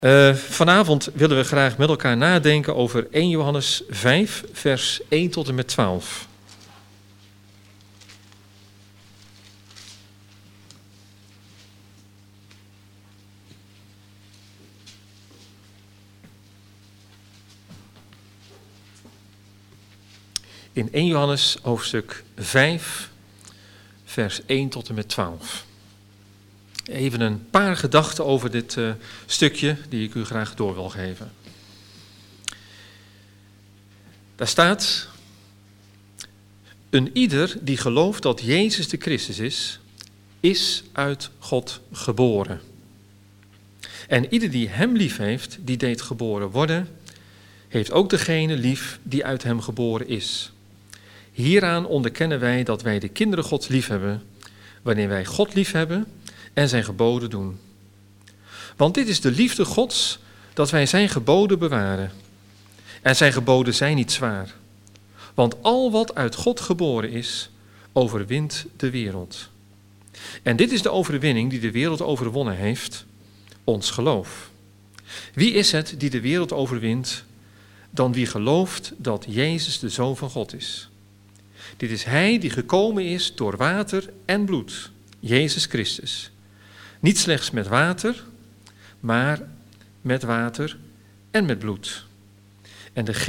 Vanavond willen we graag met elkaar nadenken over 1 Johannes 5, vers 1 tot en met 12. In 1 Johannes hoofdstuk 5, vers 1 tot en met 12. Even een paar gedachten over dit stukje die ik u graag door wil geven. Daar staat: een ieder die gelooft dat Jezus de Christus is uit God geboren. En ieder die hem lief heeft, die deed geboren worden, heeft ook degene lief die uit hem geboren is. Hieraan onderkennen wij dat wij de kinderen Gods lief hebben, wanneer wij God lief hebben en zijn geboden doen. Want dit is de liefde Gods, dat wij zijn geboden bewaren. En zijn geboden zijn niet zwaar. Want al wat uit God geboren is, overwint de wereld. En dit is de overwinning die de wereld overwonnen heeft, ons geloof. Wie is het die de wereld overwint, dan wie gelooft dat Jezus de Zoon van God is? Dit is hij die gekomen is door water en bloed, Jezus Christus. Niet slechts met water, maar met water en met bloed. En de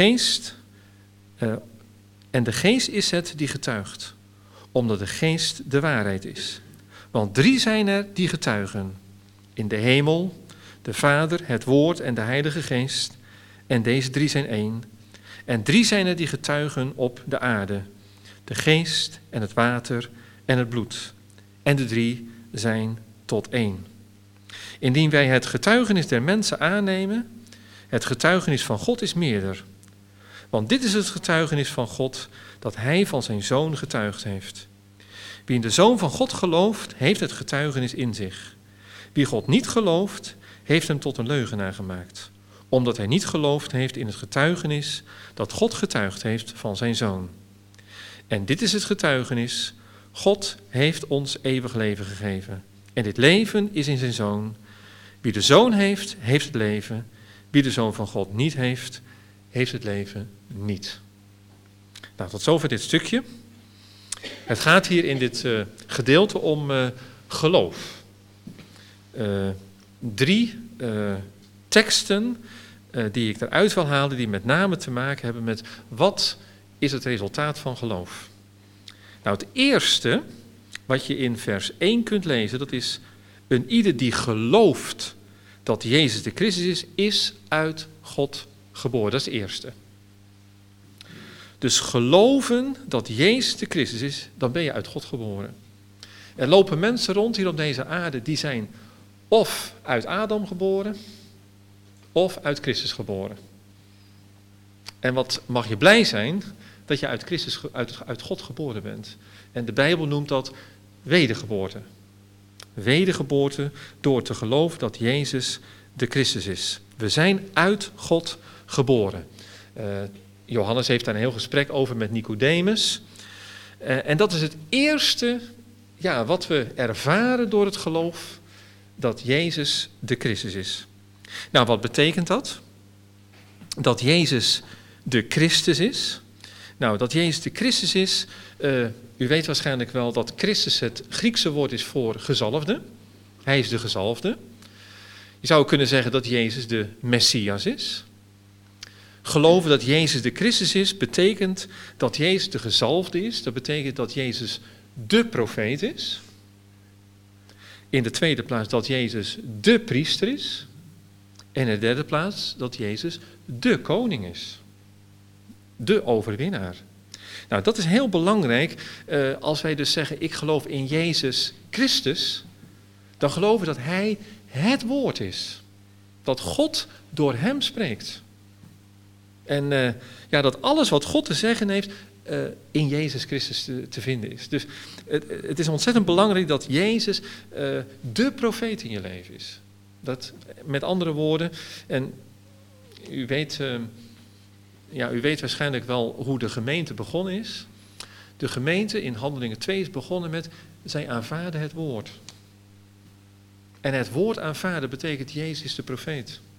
geest is het die getuigt, omdat de geest de waarheid is. Want 3 zijn er die getuigen, in de hemel, de Vader, het Woord en de Heilige Geest. En deze 3 zijn één. En 3 zijn er die getuigen op de aarde, de geest en het water en het bloed. En de 3 zijn tot 1. Indien wij het getuigenis der mensen aannemen, het getuigenis van God is meerder. Want dit is het getuigenis van God, dat hij van zijn Zoon getuigd heeft. Wie in de Zoon van God gelooft, heeft het getuigenis in zich. Wie God niet gelooft, heeft hem tot een leugenaar gemaakt, omdat hij niet geloofd heeft in het getuigenis dat God getuigd heeft van zijn Zoon. En dit is het getuigenis: God heeft ons eeuwig leven gegeven. En dit leven is in zijn Zoon. Wie de Zoon heeft, heeft het leven. Wie de Zoon van God niet heeft, heeft het leven niet. Nou, tot zover dit stukje. Het gaat hier in dit gedeelte om geloof. 3 teksten die ik eruit wil halen, die met name te maken hebben met wat is het resultaat van geloof. Nou, het eerste wat je in vers 1 kunt lezen, dat is: een ieder die gelooft dat Jezus de Christus is uit God geboren. Dat is het eerste. Dus geloven dat Jezus de Christus is, dan ben je uit God geboren. Er lopen mensen rond hier op deze aarde, die zijn of uit Adam geboren, of uit Christus geboren. En wat mag je blij zijn dat je uit God geboren bent. En de Bijbel noemt dat wedergeboorte. Wedergeboorte door te geloven dat Jezus de Christus is. We zijn uit God geboren. Johannes heeft daar een heel gesprek over met Nicodemus. En dat is het eerste wat we ervaren door het geloof, dat Jezus de Christus is. Nou, wat betekent dat? Dat Jezus de Christus is. Nou, dat Jezus de Christus is, u weet waarschijnlijk wel dat Christus het Griekse woord is voor gezalfde. Hij is de gezalfde. Je zou kunnen zeggen dat Jezus de Messias is. Geloven dat Jezus de Christus is, betekent dat Jezus de gezalfde is. Dat betekent dat Jezus de profeet is. In de tweede plaats dat Jezus de priester is. En in de derde plaats dat Jezus de koning is. De overwinnaar. Nou, dat is heel belangrijk. Als wij dus zeggen, ik geloof in Jezus Christus, dan geloven we dat hij het woord is. Dat God door hem spreekt. En dat alles wat God te zeggen heeft, in Jezus Christus te vinden is. Dus het is ontzettend belangrijk dat Jezus de profeet in je leven is. Dat, met andere woorden, en u weet waarschijnlijk wel hoe de gemeente begonnen is. De gemeente in Handelingen 2 is begonnen met: zij aanvaarden het woord. En het woord aanvaarden betekent Jezus is de profeet.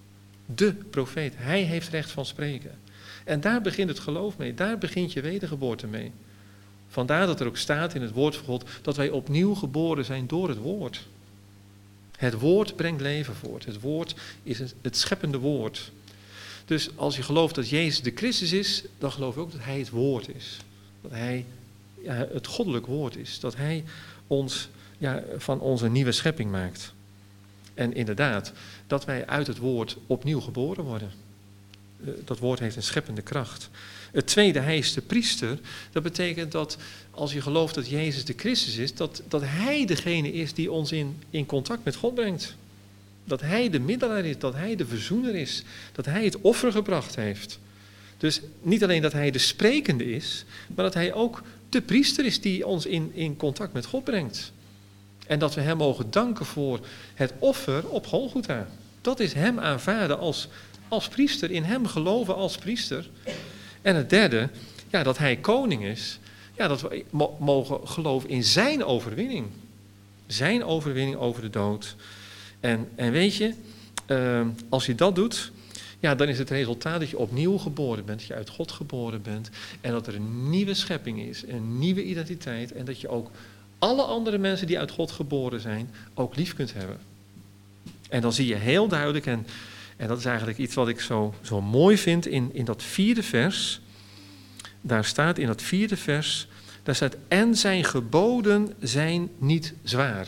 De profeet. Hij heeft recht van spreken. En daar begint het geloof mee. Daar begint je wedergeboorte mee. Vandaar dat er ook staat in het woord van God dat wij opnieuw geboren zijn door het woord. Het woord brengt leven voort. Het woord is het scheppende woord. Dus als je gelooft dat Jezus de Christus is, dan geloof je ook dat hij het woord is. Dat hij het goddelijk woord is. Dat hij ons van onze nieuwe schepping maakt. En inderdaad, dat wij uit het woord opnieuw geboren worden. Dat woord heeft een scheppende kracht. Het tweede, hij is de priester. Dat betekent dat als je gelooft dat Jezus de Christus is, dat hij degene is die ons in contact met God brengt. Dat hij de middelaar is, dat hij de verzoener is. Dat hij het offer gebracht heeft. Dus niet alleen dat hij de sprekende is, maar dat hij ook de priester is die ons in contact met God brengt. En dat we hem mogen danken voor het offer op Golgotha. Dat is hem aanvaarden als priester, in hem geloven als priester. En het derde, dat hij koning is. Ja, dat we mogen geloven in zijn overwinning. Zijn overwinning over de dood. En weet je, als je dat doet, dan is het resultaat dat je opnieuw geboren bent. Dat je uit God geboren bent. En dat er een nieuwe schepping is, een nieuwe identiteit. En dat je ook alle andere mensen die uit God geboren zijn, ook lief kunt hebben. En dan zie je heel duidelijk, en dat is eigenlijk iets wat ik zo mooi vind in dat 4e vers. Daar staat in dat 4e vers, daar staat, en zijn geboden zijn niet zwaar.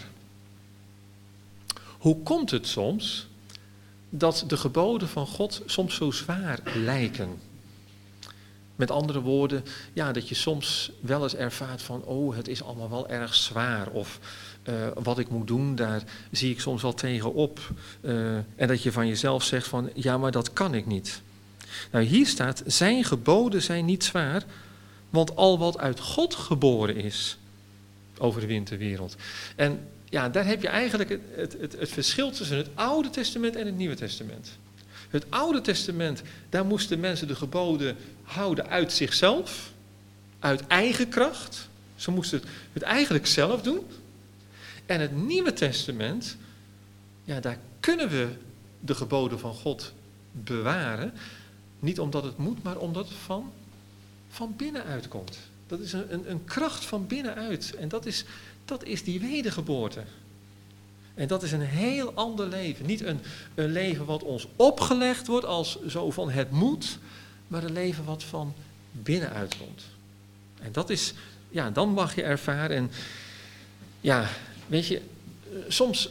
Hoe komt het soms dat de geboden van God soms zo zwaar lijken? Met andere woorden, dat je soms wel eens ervaart van, het is allemaal wel erg zwaar. Of wat ik moet doen, daar zie ik soms wel tegenop. En dat je van jezelf zegt van, maar dat kan ik niet. Nou, hier staat, zijn geboden zijn niet zwaar, want al wat uit God geboren is, overwint de wereld. En daar heb je eigenlijk het verschil tussen het Oude Testament en het Nieuwe Testament. Het Oude Testament, daar moesten mensen de geboden houden uit zichzelf, uit eigen kracht. Ze moesten het eigenlijk zelf doen. En het Nieuwe Testament, daar kunnen we de geboden van God bewaren. Niet omdat het moet, maar omdat het van binnenuit komt. Dat is een kracht van binnenuit. En dat is die wedergeboorte. En dat is een heel ander leven. Niet een leven wat ons opgelegd wordt als zo van het moet, maar een leven wat van binnenuit komt. En dat is, dan mag je ervaren. En weet je, soms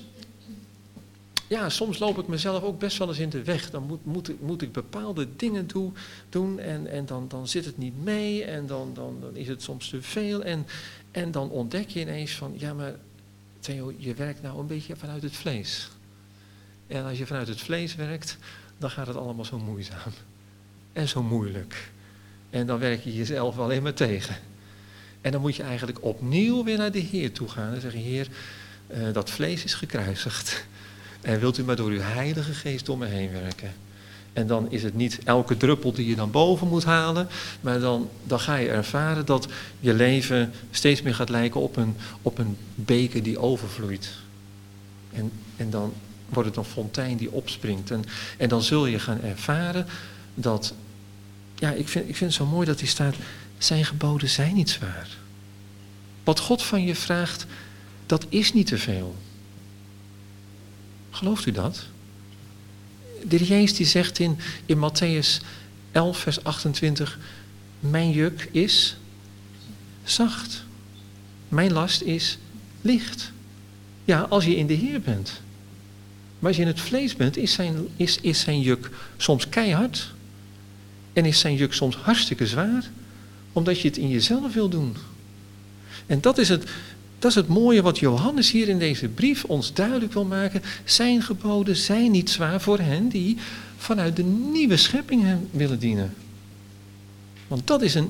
loop ik mezelf ook best wel eens in de weg. Dan moet ik bepaalde dingen doen en dan zit het niet mee en dan is het soms te veel. En dan ontdek je ineens van, maar Theo, je werkt nou een beetje vanuit het vlees. En als je vanuit het vlees werkt, dan gaat het allemaal zo moeizaam. En zo moeilijk. En dan werk je jezelf alleen maar tegen. En dan moet je eigenlijk opnieuw weer naar de Heer toe gaan en zeggen, Heer, dat vlees is gekruisigd. En wilt u maar door uw Heilige Geest door me heen werken. En dan is het niet elke druppel die je dan boven moet halen, maar dan ga je ervaren dat je leven steeds meer gaat lijken op een beker die overvloeit. En dan wordt het een fontein die opspringt. En dan zul je gaan ervaren dat, ik vind het zo mooi dat hier staat, zijn geboden zijn niet zwaar. Wat God van je vraagt, dat is niet te veel. Gelooft u dat? De Heer Jezus die zegt in Mattheüs 11 vers 28, mijn juk is zacht. Mijn last is licht. Ja, als je in de Heer bent. Maar als je in het vlees bent, is zijn juk soms keihard. En is zijn juk soms hartstikke zwaar. Omdat je het in jezelf wil doen. En dat is het mooie wat Johannes hier in deze brief ons duidelijk wil maken. Zijn geboden zijn niet zwaar voor hen die vanuit de nieuwe schepping hem willen dienen. Want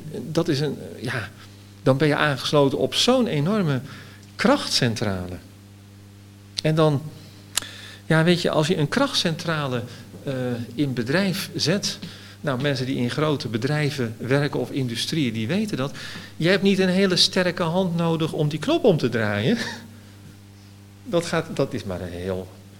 dan ben je aangesloten op zo'n enorme krachtcentrale. En dan, weet je, als je een krachtcentrale in bedrijf zet. Nou, mensen die in grote bedrijven werken of industrieën, die weten dat. Je hebt niet een hele sterke hand nodig om die knop om te draaien. Dat is maar een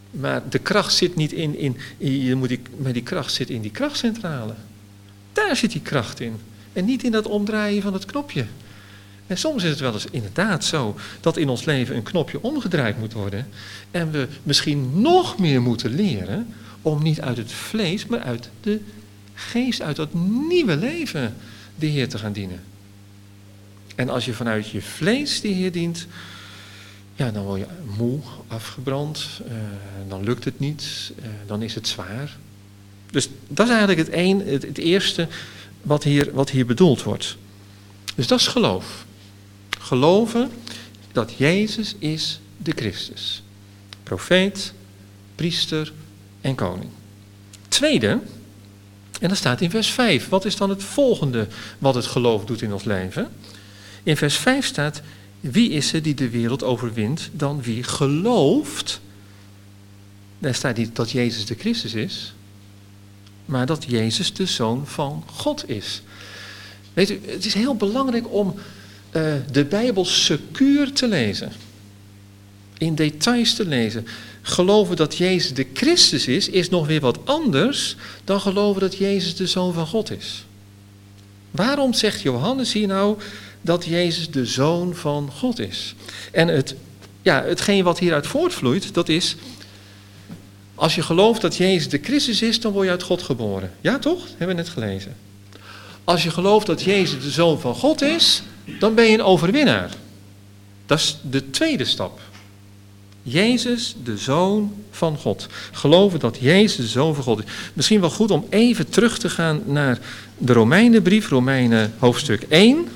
Maar de kracht zit niet maar die kracht zit in die krachtcentrale. Daar zit die kracht in. En niet in dat omdraaien van het knopje. En soms is het wel eens inderdaad zo dat in ons leven een knopje omgedraaid moet worden. En we misschien nog meer moeten leren om niet uit het vlees, maar uit de geest, uit dat nieuwe leven de Heer te gaan dienen. En als je vanuit je vlees de Heer dient, ja, dan word je moe, afgebrand, dan lukt het niet, dan is het zwaar. Dus dat is eigenlijk het eerste wat hier bedoeld wordt. Dus dat is geloof. Geloven dat Jezus is de Christus. Profeet, priester en koning. Tweede, en dat staat in vers 5. Wat is dan het volgende wat het geloof doet in ons leven? In vers 5 staat: wie is er die de wereld overwint dan wie gelooft? Daar staat niet dat Jezus de Christus is, maar dat Jezus de Zoon van God is. Weet u, het is heel belangrijk om de Bijbel secuur te lezen. In details te lezen. Geloven dat Jezus de Christus is nog weer wat anders dan geloven dat Jezus de Zoon van God is. Waarom zegt Johannes hier nou dat Jezus de Zoon van God is? En hetgeen wat hieruit voortvloeit, dat is, als je gelooft dat Jezus de Christus is, dan word je uit God geboren. Ja toch? Hebben we net gelezen. Als je gelooft dat Jezus de Zoon van God is, dan ben je een overwinnaar. Dat is de tweede stap. Jezus, de Zoon van God. Geloven dat Jezus de Zoon van God is. Misschien wel goed om even terug te gaan naar de Romeinenbrief, Romeinen hoofdstuk 1.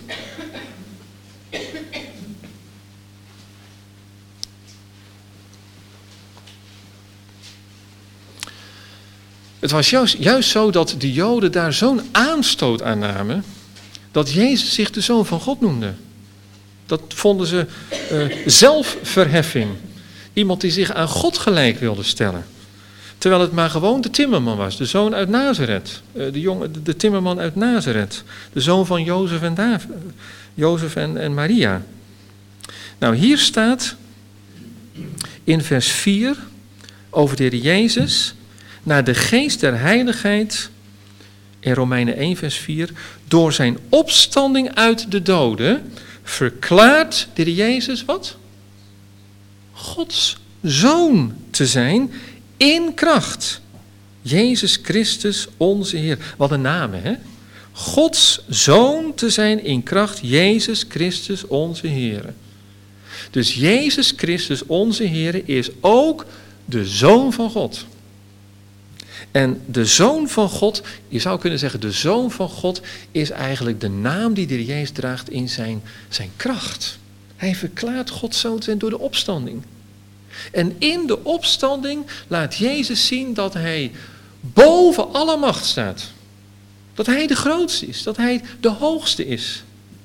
Het was juist zo dat de Joden daar zo'n aanstoot aan namen, dat Jezus zich de Zoon van God noemde. Dat vonden ze zelfverheffing. Iemand die zich aan God gelijk wilde stellen. Terwijl het maar gewoon de timmerman was, de zoon uit Nazareth. De timmerman uit Nazareth. De zoon van Jozef en Maria. Nou, hier staat in vers 4 over de Heer Jezus, naar de geest der heiligheid, in Romeinen 1 vers 4, door zijn opstanding uit de doden, verklaart de Heer Jezus wat? Gods Zoon te zijn in kracht. Jezus Christus onze Heer. Wat een naam, hè? Gods Zoon te zijn in kracht. Jezus Christus onze Heer. Dus Jezus Christus onze Heer is ook de Zoon van God. En de Zoon van God, je zou kunnen zeggen, de Zoon van God is eigenlijk de naam die de Heer Jezus draagt in zijn kracht. Hij verklaart Gods Zoon te zijn door de opstanding. En in de opstanding laat Jezus zien dat hij boven alle macht staat. Dat hij de grootste is, dat hij de hoogste is.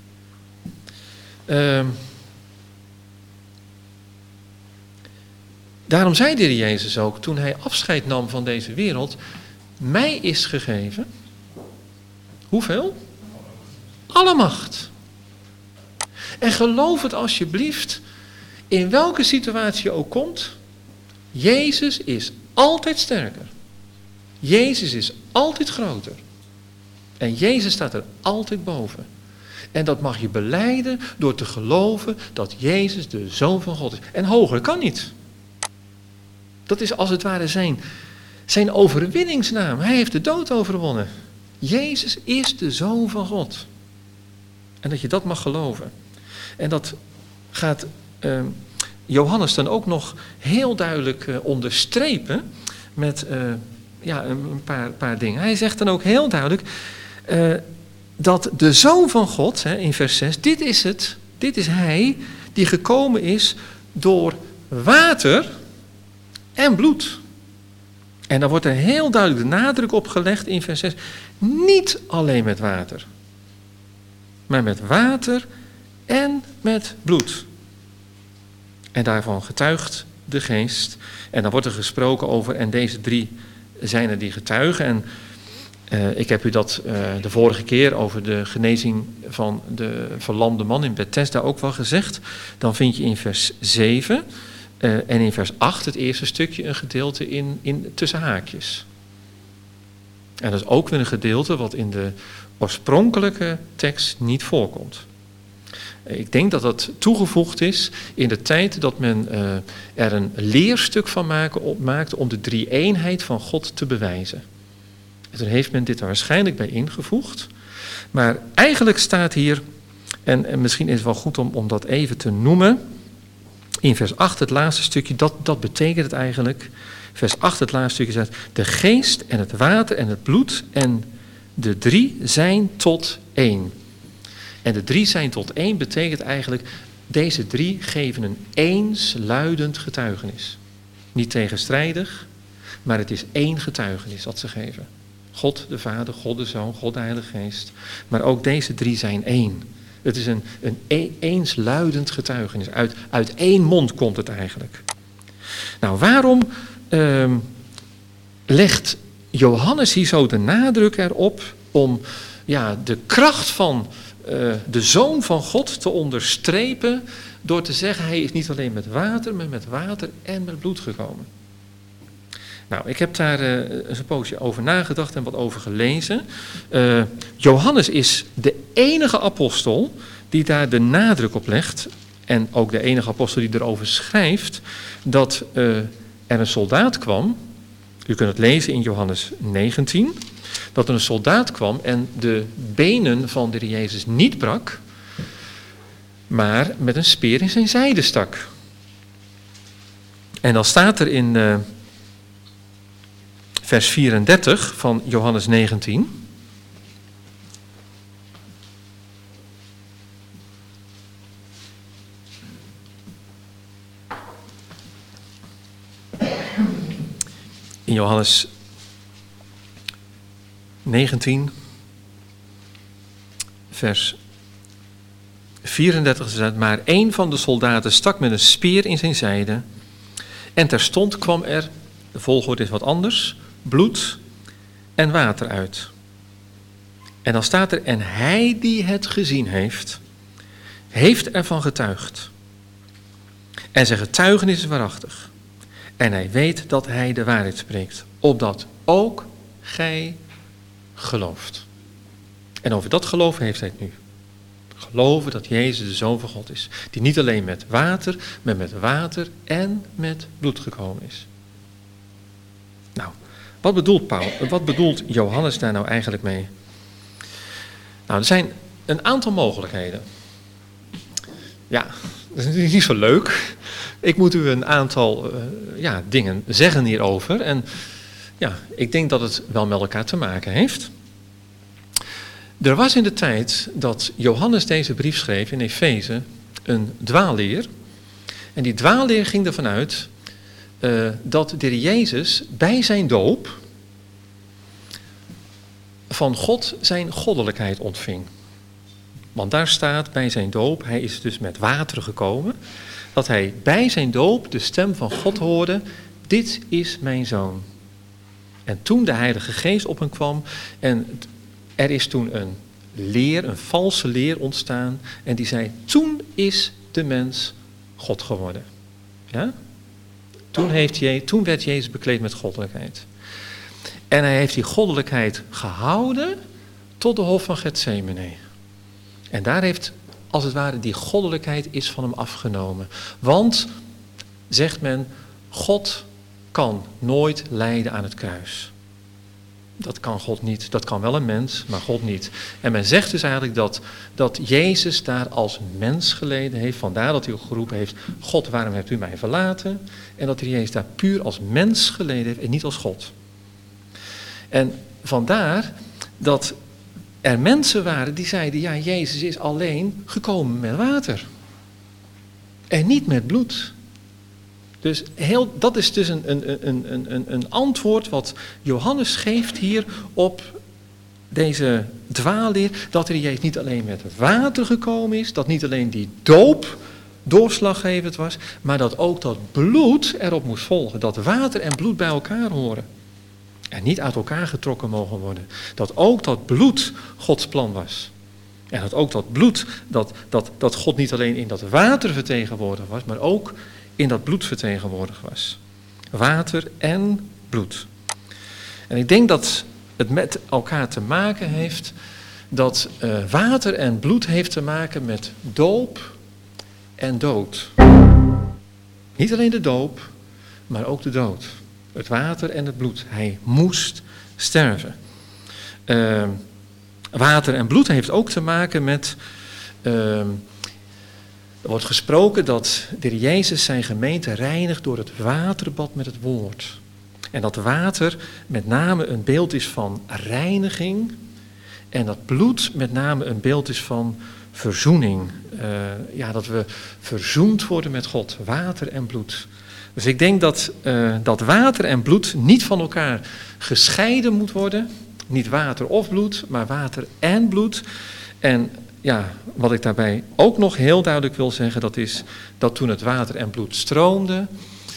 Daarom zei de Heer Jezus ook, toen hij afscheid nam van deze wereld, mij is gegeven, hoeveel? Alle macht. En geloof het alsjeblieft, in welke situatie je ook komt, Jezus is altijd sterker. Jezus is altijd groter. En Jezus staat er altijd boven. En dat mag je belijden door te geloven dat Jezus de Zoon van God is. En hoger kan niet. Dat is als het ware zijn overwinningsnaam. Hij heeft de dood overwonnen. Jezus is de Zoon van God. En dat je dat mag geloven. En dat gaat Johannes dan ook nog heel duidelijk onderstrepen met een paar dingen. Hij zegt dan ook heel duidelijk dat de Zoon van God, in vers 6, dit is hij die gekomen is door water en bloed. En dan wordt er heel duidelijk de nadruk op gelegd in vers 6. Niet alleen met water, maar met water en met bloed. En daarvan getuigt de geest. En dan wordt er gesproken over, en deze drie zijn er die getuigen. En ik heb u dat de vorige keer over de genezing van de verlamde man in Bethesda ook wel gezegd. Dan vind je in vers 7 En in vers 8, het eerste stukje, een gedeelte in tussen haakjes. En dat is ook weer een gedeelte wat in de oorspronkelijke tekst niet voorkomt. Ik denk dat dat toegevoegd is in de tijd dat men er een leerstuk van maakte om de drie-eenheid van God te bewijzen. En toen heeft men dit er waarschijnlijk bij ingevoegd. Maar eigenlijk staat hier, en misschien is het wel goed om dat even te noemen, in vers 8 het laatste stukje, dat betekent het eigenlijk. Vers 8 het laatste stukje staat, de geest en het water en het bloed en de drie zijn tot één. En de drie zijn tot één betekent eigenlijk, deze drie geven een eensluidend getuigenis. Niet tegenstrijdig, maar het is één getuigenis dat ze geven. God de Vader, God de Zoon, God de Heilige Geest. Maar ook deze drie zijn één. Het is een eensluidend getuigenis. Uit één mond komt het eigenlijk. Nou, waarom legt Johannes hier zo de nadruk erop om de kracht van de Zoon van God te onderstrepen door te zeggen, hij is niet alleen met water, maar met water en met bloed gekomen. Nou, ik heb daar eens een poosje over nagedacht en wat over gelezen. Johannes is de enige apostel die daar de nadruk op legt, en ook de enige apostel die erover schrijft, dat er een soldaat kwam. U kunt het lezen in Johannes 19. Dat er een soldaat kwam en de benen van de Heer Jezus niet brak, maar met een speer in zijn zijde stak. En dan staat er in vers 34 van Johannes 19. In Johannes 19, vers 34 staat, maar een van de soldaten stak met een speer in zijn zijde en terstond kwam er, de volgorde is wat anders, bloed en water uit. En dan staat er, en hij die het gezien heeft ervan getuigd. En zijn getuigenis is waarachtig. En hij weet dat hij de waarheid spreekt, opdat ook gij gelooft. En over dat geloven heeft hij het nu. Geloven dat Jezus de Zoon van God is. Die niet alleen met water, maar met water en met bloed gekomen is. Nou, wat bedoelt Johannes daar nou eigenlijk mee? Nou, er zijn een aantal mogelijkheden. Ja, dat is natuurlijk niet zo leuk. Ik moet u een aantal dingen zeggen hierover. En ja, ik denk dat het wel met elkaar te maken heeft. Er was in de tijd dat Johannes deze brief schreef in Efeze een dwaalleer. En die dwaalleer ging ervan uit dat de Heer Jezus bij zijn doop van God zijn goddelijkheid ontving. Want daar staat bij zijn doop, hij is dus met water gekomen, dat hij bij zijn doop de stem van God hoorde, dit is mijn zoon. En toen de Heilige Geest op hem kwam en er is toen een valse leer ontstaan en die zei, toen is de mens God geworden. Ja? Toen werd Jezus bekleed met goddelijkheid. En hij heeft die goddelijkheid gehouden tot de hof van Getsemane. En daar heeft, als het ware, die goddelijkheid is van hem afgenomen. Want, zegt men, God kan nooit lijden aan het kruis. Dat kan God niet. Dat kan wel een mens, maar God niet. En men zegt dus eigenlijk dat Jezus daar als mens geleden heeft. Vandaar dat hij ook geroepen heeft, God, waarom hebt u mij verlaten? En dat Jezus daar puur als mens geleden heeft en niet als God. En vandaar dat er mensen waren die zeiden, ja, Jezus is alleen gekomen met water. En niet met bloed. Dus dat is dus een antwoord wat Johannes geeft hier op deze dwaalleer. Dat er Jezus niet alleen met water gekomen is, dat niet alleen die doop doorslaggevend was, maar dat ook dat bloed erop moest volgen. Dat water en bloed bij elkaar horen. En niet uit elkaar getrokken mogen worden. Dat ook dat bloed Gods plan was. En dat ook dat bloed, dat God niet alleen in dat water vertegenwoordigd was, maar ook in dat bloed vertegenwoordigd was. Water en bloed. En ik denk dat het met elkaar te maken heeft, dat water en bloed heeft te maken met doop en dood. Niet alleen de doop, maar ook de dood. Het water en het bloed. Hij moest sterven. Water en bloed heeft ook te maken met... er wordt gesproken dat de Heer Jezus zijn gemeente reinigt door het waterbad met het woord. En dat water met name een beeld is van reiniging. En dat bloed met name een beeld is van verzoening. Dat we verzoend worden met God. Water en bloed. Dus ik denk dat water en bloed niet van elkaar gescheiden moet worden. Niet water of bloed, maar water en bloed. En ja, wat ik daarbij ook nog heel duidelijk wil zeggen, dat is dat toen het water en bloed stroomde,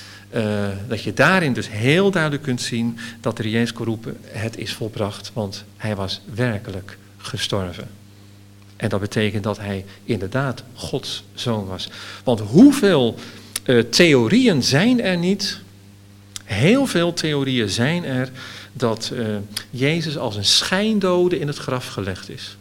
dat je daarin dus heel duidelijk kunt zien dat de Heer Jezus kon roepen, het is volbracht, want hij was werkelijk gestorven. En dat betekent dat hij inderdaad Gods zoon was. Want hoeveel theorieën zijn er niet? Heel veel theorieën zijn er dat Jezus als een schijndode in het graf gelegd is.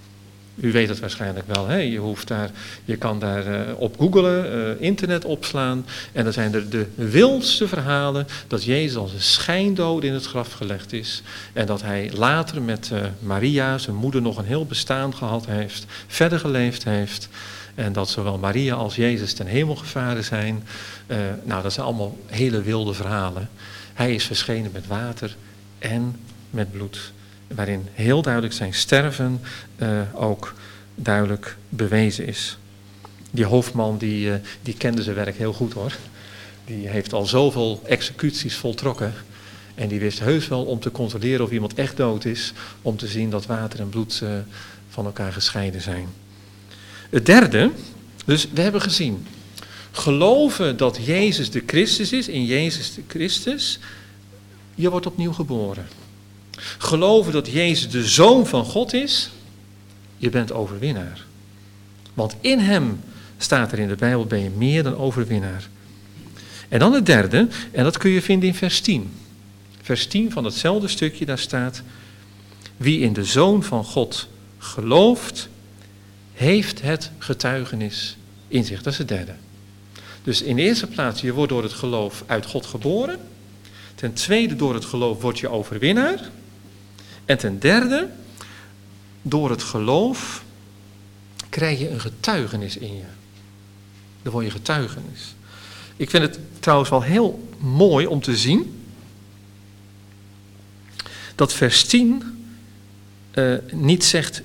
U weet het waarschijnlijk wel, hè? Je kan daar op googlen, internet opslaan. En dan zijn er de wildste verhalen dat Jezus als een schijndode in het graf gelegd is. En dat hij later met Maria, zijn moeder, nog een heel bestaan gehad heeft. Verder geleefd heeft. En dat zowel Maria als Jezus ten hemel gevaren zijn. Dat zijn allemaal hele wilde verhalen. Hij is verschenen met water en met bloed. Waarin heel duidelijk zijn sterven ook duidelijk bewezen is. Die hoofdman die kende zijn werk heel goed hoor. Die heeft al zoveel executies voltrokken. En die wist heus wel om te controleren of iemand echt dood is. Om te zien dat water en bloed van elkaar gescheiden zijn. Het derde, dus we hebben gezien. Geloven dat Jezus de Christus is, in Jezus de Christus. Je wordt opnieuw geboren. Geloven dat Jezus de Zoon van God is, je bent overwinnaar. Want in hem, staat er in de Bijbel, ben je meer dan overwinnaar. En dan het derde, en dat kun je vinden in vers 10. Vers 10 van hetzelfde stukje, daar staat, wie in de Zoon van God gelooft, heeft het getuigenis in zich. Dat is het derde. Dus in de eerste plaats, je wordt door het geloof uit God geboren. Ten tweede, door het geloof word je overwinnaar. En ten derde, door het geloof krijg je een getuigenis in je. Dan word je getuigenis. Ik vind het trouwens wel heel mooi om te zien dat vers 10 niet zegt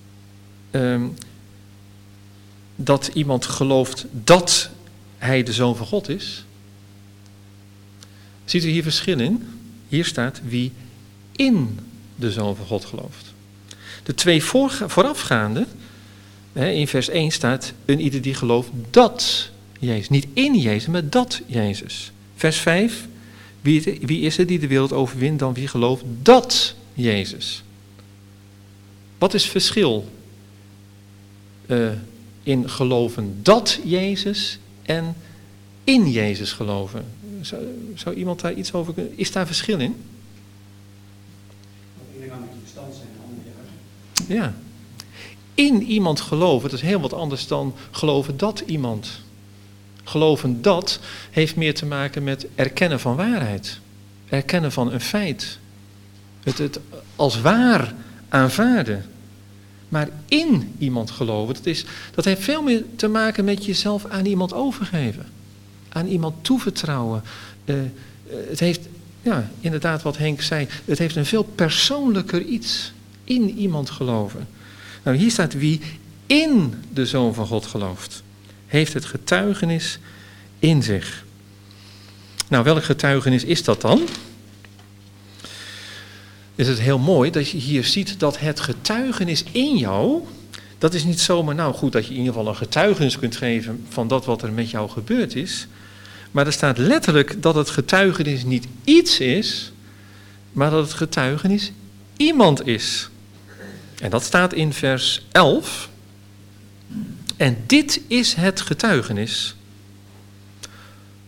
dat iemand gelooft dat hij de Zoon van God is. Ziet u hier verschil in? Hier staat wie in de Zoon van God gelooft. De twee voorafgaande, in vers 1 staat een ieder die gelooft dat Jezus. Niet in Jezus, maar dat Jezus. Vers 5, wie is er die de wereld overwint dan wie gelooft dat Jezus. Wat is het verschil in geloven dat Jezus en in Jezus geloven? Zou iemand daar iets over kunnen? Is daar verschil in? De ene kan met je verstand zijn, de andere juist. Ja. In iemand geloven, dat is heel wat anders dan geloven dat iemand. Geloven dat heeft meer te maken met erkennen van waarheid. Erkennen van een feit. Het als waar aanvaarden. Maar in iemand geloven, dat heeft veel meer te maken met jezelf aan iemand overgeven. Aan iemand toevertrouwen. Het heeft, ja, inderdaad wat Henk zei, het heeft een veel persoonlijker iets. In iemand geloven. Nou, hier staat wie in de Zoon van God gelooft. Heeft het getuigenis in zich. Nou, welk getuigenis is dat dan? Is het heel mooi dat je hier ziet dat het getuigenis in jou, dat is niet zomaar, nou goed, dat je in ieder geval een getuigenis kunt geven van dat wat er met jou gebeurd is. Maar er staat letterlijk dat het getuigenis niet iets is, maar dat het getuigenis iemand is. En dat staat in vers 11. En dit is het getuigenis.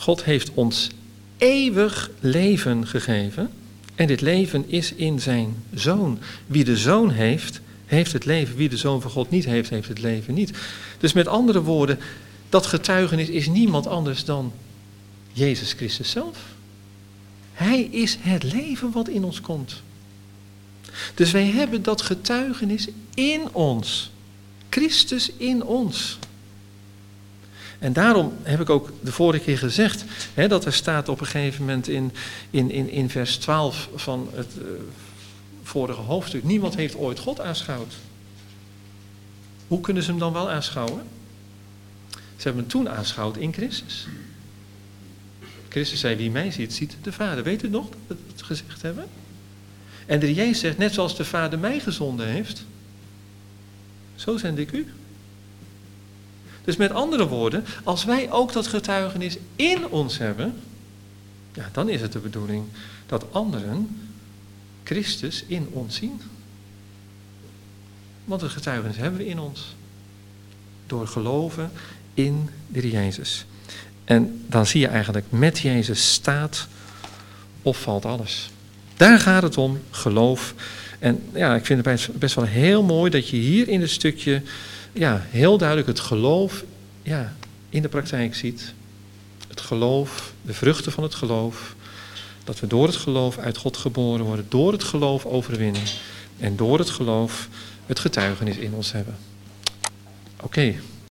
God heeft ons eeuwig leven gegeven. En dit leven is in zijn Zoon. Wie de Zoon heeft, heeft het leven. Wie de Zoon van God niet heeft, heeft het leven niet. Dus met andere woorden, dat getuigenis is niemand anders dan Jezus Christus zelf. Hij is het leven wat in ons komt. Dus wij hebben dat getuigenis in ons. Christus in ons. En daarom heb ik ook de vorige keer gezegd, dat er staat op een gegeven moment in vers 12 van het vorige hoofdstuk. Niemand heeft ooit God aanschouwd. Hoe kunnen ze hem dan wel aanschouwen? Ze hebben hem toen aanschouwd in Christus. Christus zei, wie mij ziet, ziet de Vader. Weet u nog dat we het gezegd hebben? En de Jezus zegt, net zoals de Vader mij gezonden heeft, zo zend ik u. Dus met andere woorden, als wij ook dat getuigenis in ons hebben, ja, dan is het de bedoeling dat anderen Christus in ons zien. Want het getuigenis hebben we in ons. Door geloven in de Jezus. En dan zie je eigenlijk, met Jezus staat of valt alles. Daar gaat het om, geloof. En ja, ik vind het best wel heel mooi dat je hier in het stukje heel duidelijk het geloof in de praktijk ziet. Het geloof, de vruchten van het geloof. Dat we door het geloof uit God geboren worden. Door het geloof overwinnen. En door het geloof het getuigenis in ons hebben. Oké.